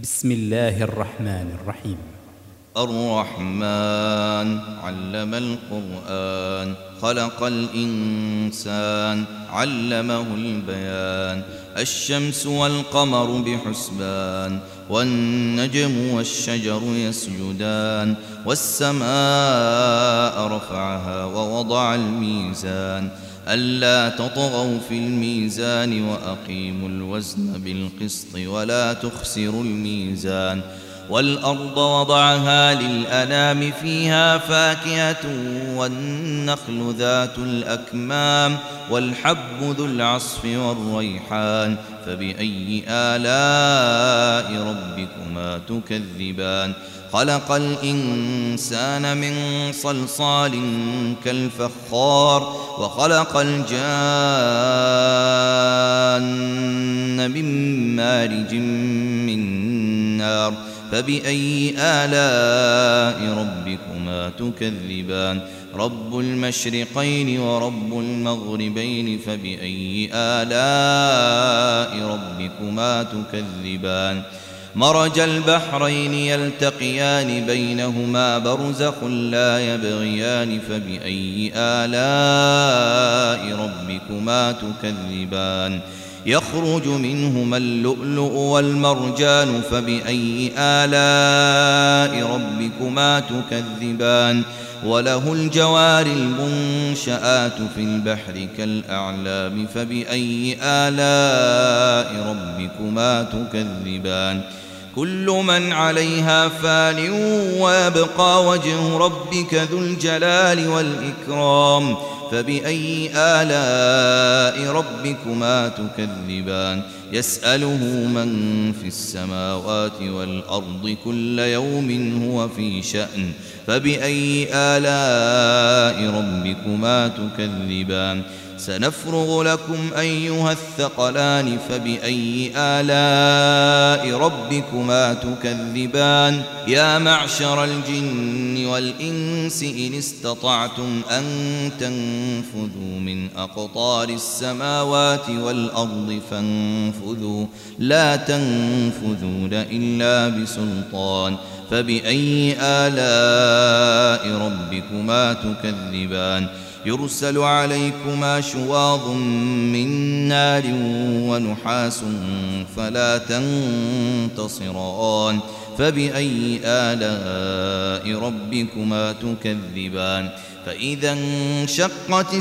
بسم الله الرحمن الرحيم. الرحمن علم القرآن خلق الإنسان علمه البيان. الشمس والقمر بحسبان والنجم والشجر يسجدان. والسماء رفعها ووضع الميزان ألا تطغوا في الميزان وأقيموا الوزن بالقسط ولا تخسروا الميزان. والأرض وضعها للأنام فيها فاكهة والنخل ذات الأكمام والحب ذو العصف والريحان فبأي آلاء ربكما تكذبان. خلق الإنسان من صلصال كالفخار وخلق الجان من مارج من نار فبأي آلاء ربكما تكذبان. رب المشرقين ورب المغربين فبأي آلاء ربكما تكذبان. مرج البحرين يلتقيان بينهما برزخ لا يبغيان فبأي آلاء ربكما تكذبان. يخرج منهما اللؤلؤ والمرجان فبأي آلاء ربكما تكذبان. وله الجوار المنشآت في البحر كالأعلام فبأي آلاء ربكما تكذبان. كل من عليها فان ويبقى وجه ربك ذو الجلال والإكرام فبأي آلاء ربكما تكذبان. يسأله من في السماوات والأرض كل يوم هو في شأن فبأي آلاء ربكما تكذبان. سنفرغ لكم أيها الثقلان فبأي آلاء ربكما تكذبان. يا معشر الجن والإنس إن استطعتم أن تنفذوا من أقطار السماوات والأرض فانفذوا لا تنفذون إلا بسلطان فبأي آلاء ربكما تكذبان. يرسل عليكما شواظ من نار ونحاس فلا تنتصران فبأي آلاء ربكما تكذبان. فإذا انشقت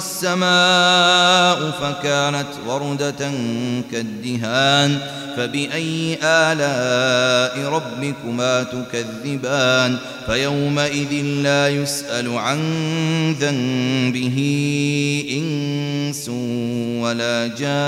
السماء فكانت وردة كالدهان فبأي آلاء ربكما تكذبان. فيومئذ لا يسأل عن ذنبه إنس ولا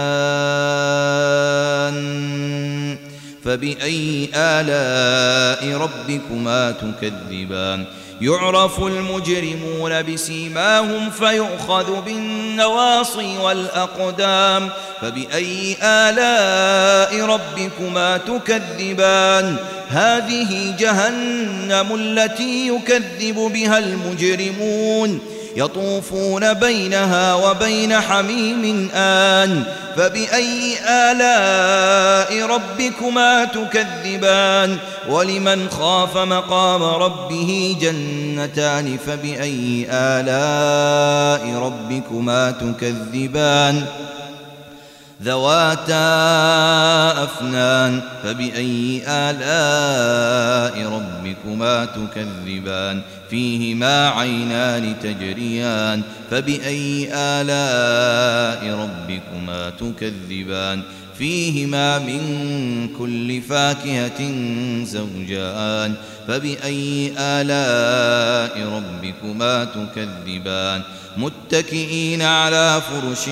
جان فبأي آلاء ربكما تكذبان. يعرف المجرمون بسيماهم فيؤخذ بالنواصي والأقدام فبأي آلاء ربكما تكذبان. هذه جهنم التي يكذب بها المجرمون يطوفون بينها وبين حميم آن فبأي آلاء ربكما تكذبان. ولمن خاف مقام ربه جنتان فبأي آلاء ربكما تكذبان. ذواتا أفنان فبأي آلاء ربكما تكذبان. فيهما عينان تجريان فبأي آلاء ربكما تكذبان. فيهما من كل فاكهة زوجان فبأي آلاء ربكما تكذبان. متكئين على فرش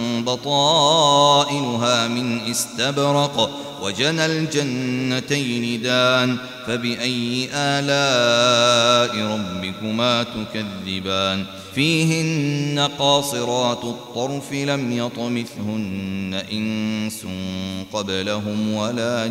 بطائنها من استبرق وجنى الجنتين دان فبأي آلاء ربكما تكذبان. فيهن قاصرات الطرف لم يطمثهن إنس قبلهم ولا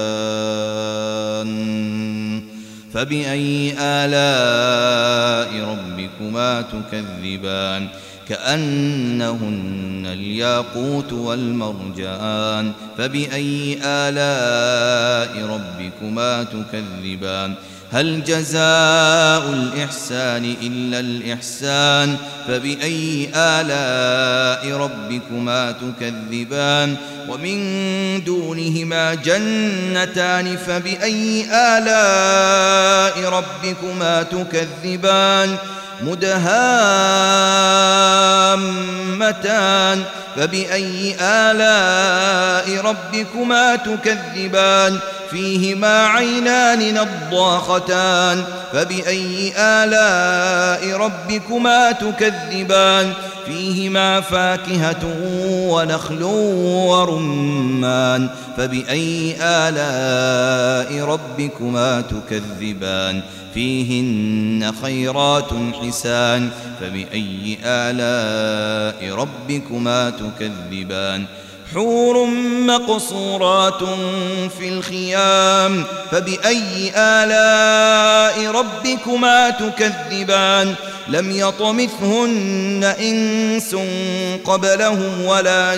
جان فبأي آلاء ربكما تكذبان. كأنهن الياقوت والمرجان فبأي آلاء ربكما تكذبان هل جزاء الإحسان إلا الإحسان فبأي آلاء ربكما تكذبان ومن دونهما جنتان فبأي آلاء ربكما تكذبان مدهامتان فبأي آلاء ربكما تكذبان فيهما عينان نضاختان فبأي آلاء ربكما تكذبان فيهما فاكهة ونخل ورمان فبأي آلاء ربكما تكذبان فيهن خيرات حسان فبأي آلاء ربكما تكذبان حور مقصورات في الخيام فبأي آلاء ربكما تكذبان لم يطمثهن إنس قبلهم ولا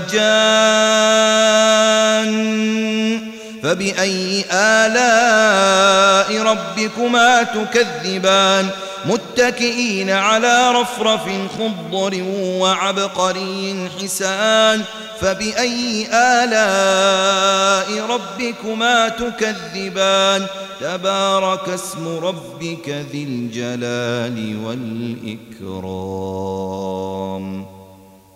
جان فبأي آلاء ربكما تكذبان متكئين على رفرف خضر وعبقري حسان فبأي آلاء ربكما تكذبان تبارك اسم ربك ذي الجلال والإكرام.